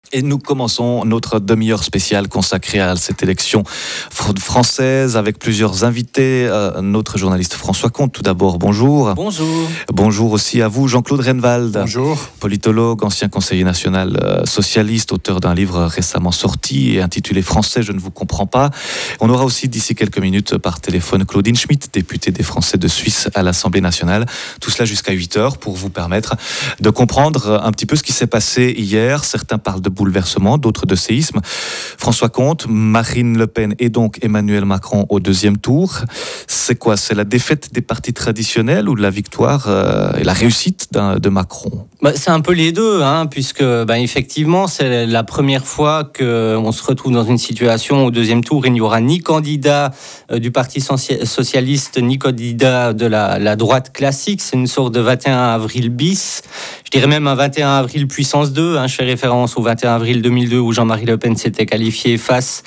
Et nous commençons notre demi-heure spéciale consacrée à cette élection française avec plusieurs invités. Notre journaliste François Comte, tout d'abord, bonjour. Bonjour. Bonjour aussi à vous, Jean-Claude Renwald. Bonjour. Politologue, ancien conseiller national socialiste, auteur d'un livre récemment sorti et intitulé « Français, je ne vous comprends pas ». On aura aussi d'ici quelques minutes par téléphone Claudine Schmitt, députée des Français de Suisse à l'Assemblée nationale. Tout cela jusqu'à 8h pour vous permettre de comprendre un petit peu ce qui s'est passé hier. Certains parlent de bouleversement, d'autres de séisme. François Comte, Marine Le Pen et donc Emmanuel Macron au deuxième tour. C'est quoi ? C'est la défaite des partis traditionnels ou la victoire et la réussite de Macron ? C'est un peu les deux, puisque effectivement, c'est la première fois qu'on se retrouve dans une situation au deuxième tour. Il n'y aura ni candidat du Parti socialiste, ni candidat de la droite classique. C'est une sorte de 21 avril bis. Je dirais même un 21 avril puissance 2. Je fais référence au 21 avril 2002 où Jean-Marie Le Pen s'était qualifié face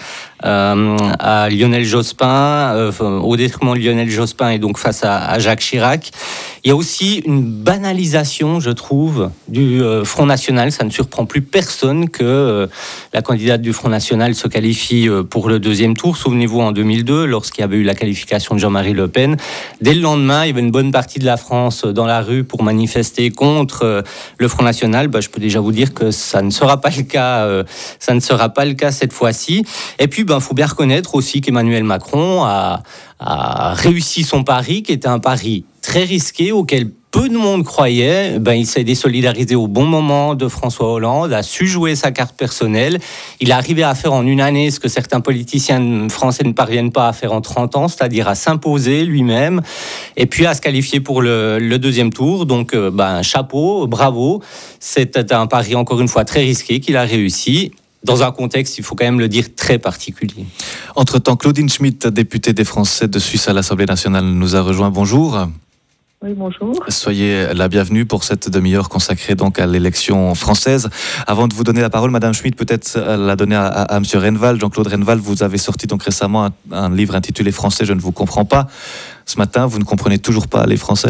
à Lionel Jospin, au détriment de Lionel Jospin et donc face à Jacques Chirac. Il y a aussi une banalisation, je trouve, du Front National. Ça ne surprend plus personne que la candidate du Front National se qualifie pour le deuxième tour. Souvenez-vous, en 2002, lorsqu'il y avait eu la qualification de Jean-Marie Le Pen, dès le lendemain, il y avait une bonne partie de la France dans la rue pour manifester contre le Front National. Je peux déjà vous dire que ça ne sera pas le cas. Ça ne sera pas le cas cette fois-ci. Et puis, il faut bien reconnaître aussi qu'Emmanuel Macron a réussi son pari, qui était un pari très risqué, auquel peu de monde croyait. Il s'est désolidarisé au bon moment de François Hollande, a su jouer sa carte personnelle. Il est arrivé à faire en une année ce que certains politiciens français ne parviennent pas à faire en 30 ans, c'est-à-dire à s'imposer lui-même, et puis à se qualifier pour le deuxième tour. Donc, chapeau, bravo. C'était un pari, encore une fois, très risqué qu'il a réussi. Dans un contexte, il faut quand même le dire, très particulier. Entre-temps, Claudine Schmitt, députée des Français de Suisse à l'Assemblée nationale, nous a rejoint. Bonjour. Oui, bonjour. Soyez la bienvenue pour cette demi-heure consacrée donc à l'élection française. Avant de vous donner la parole, Madame Schmitt, peut-être la donner à Monsieur Renwald. Jean-Claude Renwald, vous avez sorti donc récemment un livre intitulé « Français, je ne vous comprends pas ». Ce matin, vous ne comprenez toujours pas les Français ?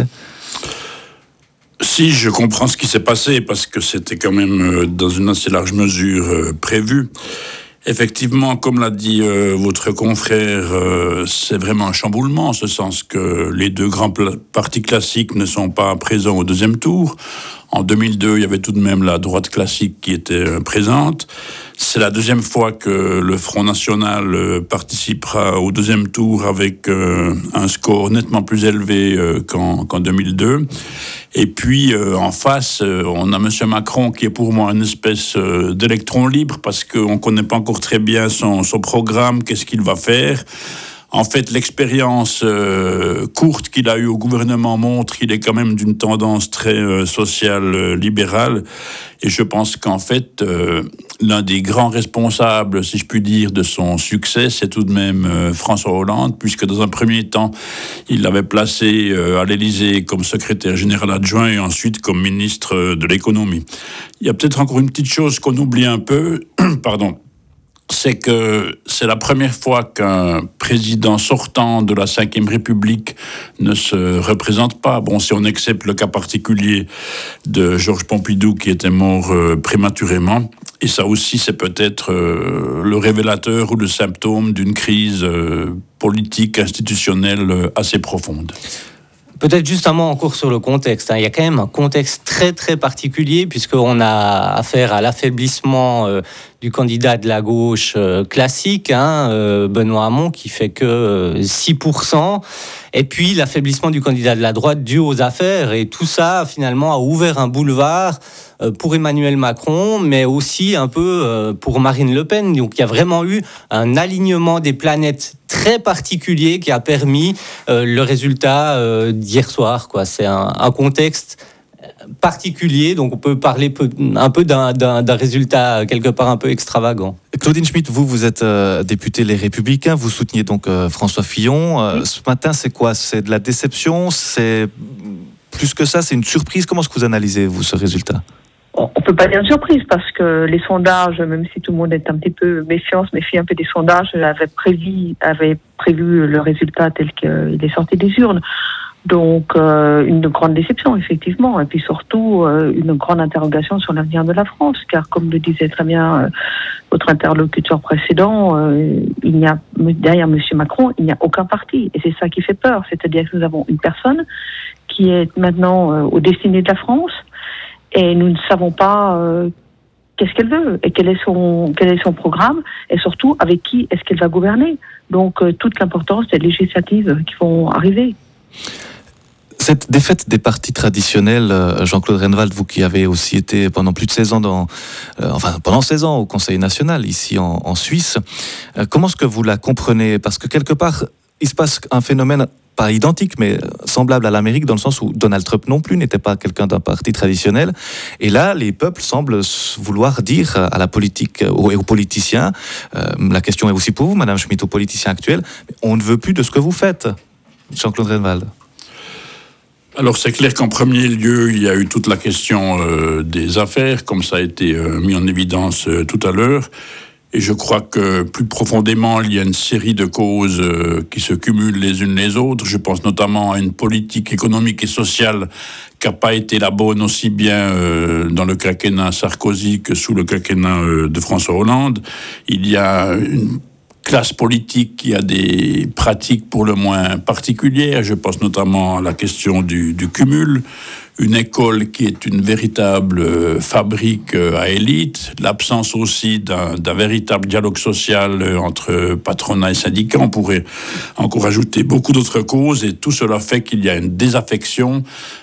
Si, je comprends ce qui s'est passé, parce que c'était quand même dans une assez large mesure prévu. Effectivement, comme l'a dit votre confrère, c'est vraiment un chamboulement, en ce sens que les deux grands partis classiques ne sont pas présents au deuxième tour. En 2002, il y avait tout de même la droite classique qui était présente. C'est la deuxième fois que le Front National participera au deuxième tour avec un score nettement plus élevé qu'en 2002. Et puis, en face, on a M. Macron qui est pour moi une espèce d'électron libre parce qu'on ne connaît pas encore très bien son programme, qu'est-ce qu'il va faire. En fait, l'expérience courte qu'il a eue au gouvernement montre qu'il est quand même d'une tendance très sociale libérale. Et je pense qu'en fait, l'un des grands responsables, si je puis dire, de son succès, c'est tout de même François Hollande, puisque dans un premier temps, il l'avait placé à l'Élysée comme secrétaire général adjoint et ensuite comme ministre de l'économie. Il y a peut-être encore une petite chose qu'on oublie un peu, pardon. C'est que c'est la première fois qu'un président sortant de la Ve République ne se représente pas. Bon, si on accepte le cas particulier de Georges Pompidou qui était mort prématurément. Et ça aussi, c'est peut-être le révélateur ou le symptôme d'une crise politique, institutionnelle assez profonde. Peut-être juste un mot encore sur le contexte. Il y a quand même un contexte très très particulier puisqu'on a affaire à l'affaiblissement du candidat de la gauche classique, Benoît Hamon, qui fait que 6%. Et puis l'affaiblissement du candidat de la droite dû aux affaires. Et tout ça, finalement, a ouvert un boulevard pour Emmanuel Macron, mais aussi un peu pour Marine Le Pen. Donc il y a vraiment eu un alignement des planètes très particulier qui a permis le résultat d'hier soir. C'est un contexte particulier, donc on peut parler un peu d'un résultat quelque part un peu extravagant. Claudine Schmitt, vous êtes députée Les Républicains, vous souteniez donc François Fillon. Ce matin, c'est quoi ? C'est de la déception ? C'est plus que ça ? C'est une surprise ? Comment est-ce que vous analysez, vous, ce résultat ? On ne peut pas dire une surprise parce que les sondages, même si tout le monde est un petit peu méfie un peu des sondages, avaient prévu le résultat tel qu'il est sorti des urnes. Donc, une grande déception, effectivement, et puis surtout une grande interrogation sur l'avenir de la France, car comme le disait très bien votre interlocuteur précédent, il n'y a, derrière M. Macron, il n'y a aucun parti, et c'est ça qui fait peur, c'est-à-dire que nous avons une personne qui est maintenant aux destinées de la France, et nous ne savons pas qu'est-ce qu'elle veut, et quel est son programme, et surtout avec qui est-ce qu'elle va gouverner. Donc, toute l'importance des législatives qui vont arriver. Cette défaite des partis traditionnels, Jean-Claude Renwald, vous qui avez aussi été pendant plus de 16 ans pendant 16 ans au Conseil national ici en Suisse, comment est-ce que vous la comprenez? Parce que quelque part, il se passe un phénomène pas identique, mais semblable à l'Amérique, dans le sens où Donald Trump non plus n'était pas quelqu'un d'un parti traditionnel. Et là, les peuples semblent vouloir dire à la politique et aux politiciens, la question est aussi pour vous, Madame Schmitt, aux politiciens actuels, on ne veut plus de ce que vous faites. Jean-Claude Renwald. Alors c'est clair qu'en premier lieu, il y a eu toute la question des affaires, comme ça a été mis en évidence tout à l'heure. Et je crois que plus profondément, il y a une série de causes qui se cumulent les unes les autres. Je pense notamment à une politique économique et sociale qui n'a pas été la bonne aussi bien dans le quinquennat Sarkozy que sous le quinquennat de François Hollande. Il y a une classe politique qui a des pratiques pour le moins particulières. Je pense notamment à la question du cumul. Une école qui est une véritable fabrique à élite. L'absence aussi d'un véritable dialogue social entre patronat et syndicats. On pourrait encore ajouter beaucoup d'autres causes. Et tout cela fait qu'il y a une désaffection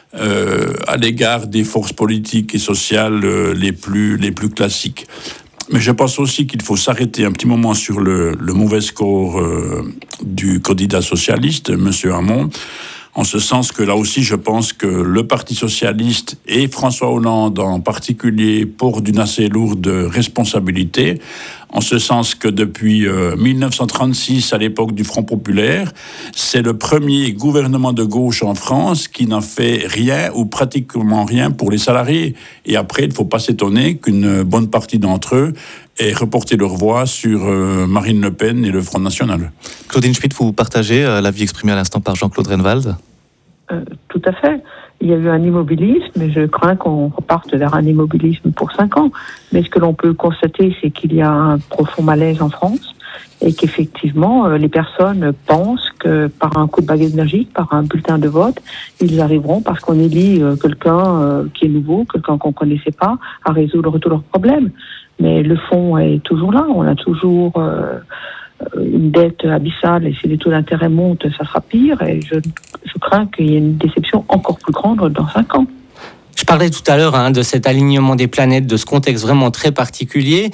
à l'égard des forces politiques et sociales les plus classiques. Mais je pense aussi qu'il faut s'arrêter un petit moment sur le mauvais score du candidat socialiste, M. Hamon, en ce sens que là aussi, je pense que le Parti socialiste et François Hollande en particulier portent d'une assez lourde responsabilité, en ce sens que depuis 1936, à l'époque du Front populaire, c'est le premier gouvernement de gauche en France qui n'a fait rien ou pratiquement rien pour les salariés. Et après, il ne faut pas s'étonner qu'une bonne partie d'entre eux aient reporté leur voix sur Marine Le Pen et le Front National. Claudine Schmitt, vous partagez l'avis exprimé à l'instant par Jean-Claude Renwald? Tout à fait. Il y a eu un immobilisme, et je crains qu'on reparte vers un immobilisme pour 5 ans. Mais ce que l'on peut constater, c'est qu'il y a un profond malaise en France, et qu'effectivement, les personnes pensent que par un coup de baguette magique, par un bulletin de vote, ils arriveront, parce qu'on élit quelqu'un qui est nouveau, quelqu'un qu'on ne connaissait pas, à résoudre tous leurs problèmes. Mais le fond est toujours là. On a toujours une dette abyssale, et si les taux d'intérêt montent, ça sera pire. Et je crains qu'il y ait une déception encore plus grande dans 5 ans. Je parlais tout à l'heure de cet alignement des planètes, de ce contexte vraiment très particulier.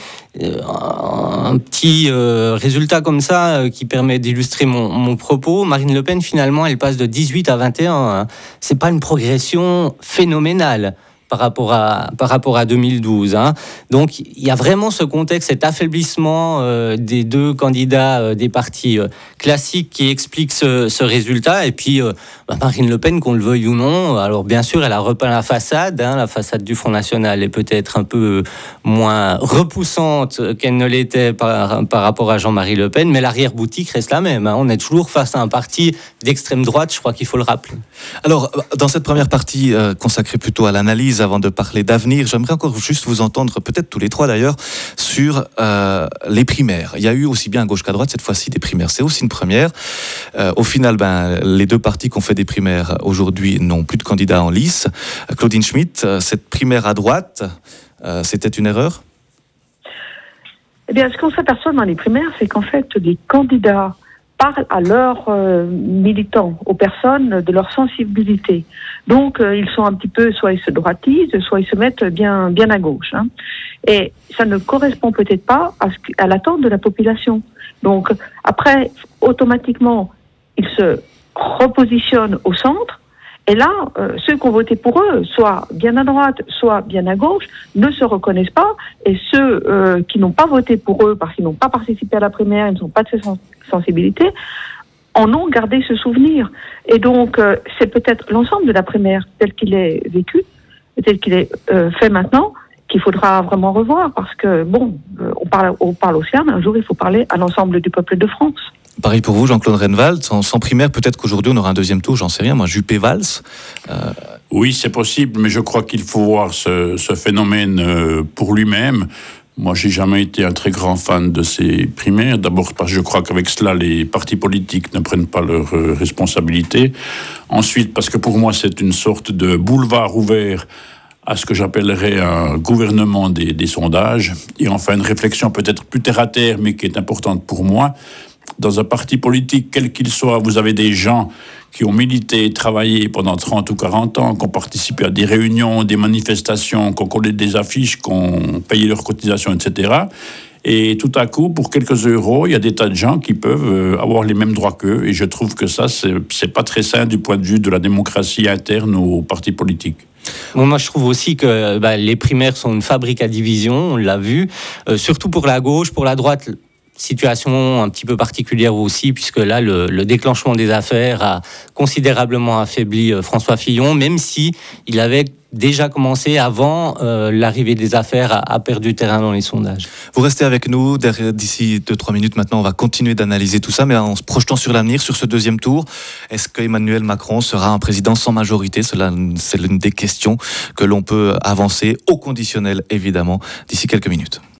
Un petit résultat comme ça qui permet d'illustrer mon propos. Marine Le Pen, finalement, elle passe de 18 à 21. C'est pas une progression phénoménale par rapport à 2012. Donc, il y a vraiment ce contexte, cet affaiblissement des deux candidats des partis classiques qui explique ce résultat. Et puis, Marine Le Pen, qu'on le veuille ou non, alors bien sûr, elle a repeint la façade du Front National est peut-être un peu moins repoussante qu'elle ne l'était par rapport à Jean-Marie Le Pen, mais l'arrière-boutique reste la même. On est toujours face à un parti d'extrême droite, je crois qu'il faut le rappeler. Alors, dans cette première partie consacrée plutôt à l'analyse, avant de parler d'avenir, j'aimerais encore juste vous entendre, peut-être tous les trois d'ailleurs, sur les primaires. Il y a eu aussi bien à gauche qu'à droite, cette fois-ci, des primaires. C'est aussi une première. Au final, les deux partis qui ont fait des primaires aujourd'hui n'ont plus de candidats en lice. Claudine Schmitt, cette primaire à droite, c'était une erreur? Eh bien, ce qu'on s'aperçoit dans les primaires, c'est qu'en fait, les candidats parlent à leurs militants, aux personnes de leur sensibilité. Donc, ils sont un petit peu, soit ils se droitisent, soit ils se mettent bien à gauche. Et ça ne correspond peut-être pas à l'attente de la population. Donc, après, automatiquement, ils se repositionnent au centre. Et là, ceux qui ont voté pour eux, soit bien à droite, soit bien à gauche, ne se reconnaissent pas. Et ceux qui n'ont pas voté pour eux, parce qu'ils n'ont pas participé à la primaire, ils n'ont pas de sensibilité, en ont gardé ce souvenir. Et donc, c'est peut-être l'ensemble de la primaire tel qu'il est vécu, tel qu'il est fait maintenant, qu'il faudra vraiment revoir. Parce que, on parle au CERN, un jour, il faut parler à l'ensemble du peuple de France. Pareil pour vous, Jean-Claude Renwald, sans primaire, peut-être qu'aujourd'hui on aura un deuxième tour, j'en sais rien, moi, Juppé-Valls. Oui, c'est possible, mais je crois qu'il faut voir ce phénomène pour lui-même. Moi, j'ai jamais été un très grand fan de ces primaires. D'abord parce que je crois qu'avec cela, les partis politiques ne prennent pas leurs responsabilités. Ensuite, parce que pour moi, c'est une sorte de boulevard ouvert à ce que j'appellerais un gouvernement des sondages. Et enfin, une réflexion peut-être plus terre-à-terre, mais qui est importante pour moi. Dans un parti politique, quel qu'il soit, vous avez des gens qui ont milité, travaillé pendant 30 ou 40 ans, qui ont participé à des réunions, des manifestations, qui ont collé des affiches, qui ont payé leurs cotisations, etc. Et tout à coup, pour quelques euros, il y a des tas de gens qui peuvent avoir les mêmes droits qu'eux. Et je trouve que ça, c'est pas très sain du point de vue de la démocratie interne aux partis politiques. Bon, moi, je trouve aussi que les primaires sont une fabrique à division, on l'a vu, surtout pour la gauche, pour la droite. Situation un petit peu particulière aussi, puisque là, le déclenchement des affaires a considérablement affaibli François Fillon, même si il avait déjà commencé avant l'arrivée des affaires à perdre du terrain dans les sondages. Vous restez avec nous, d'ici 2-3 minutes maintenant, on va continuer d'analyser tout ça, mais en se projetant sur l'avenir, sur ce deuxième tour, est-ce qu'Emmanuel Macron sera un président sans majorité ? C'est l'une des questions que l'on peut avancer, au conditionnel évidemment, d'ici quelques minutes.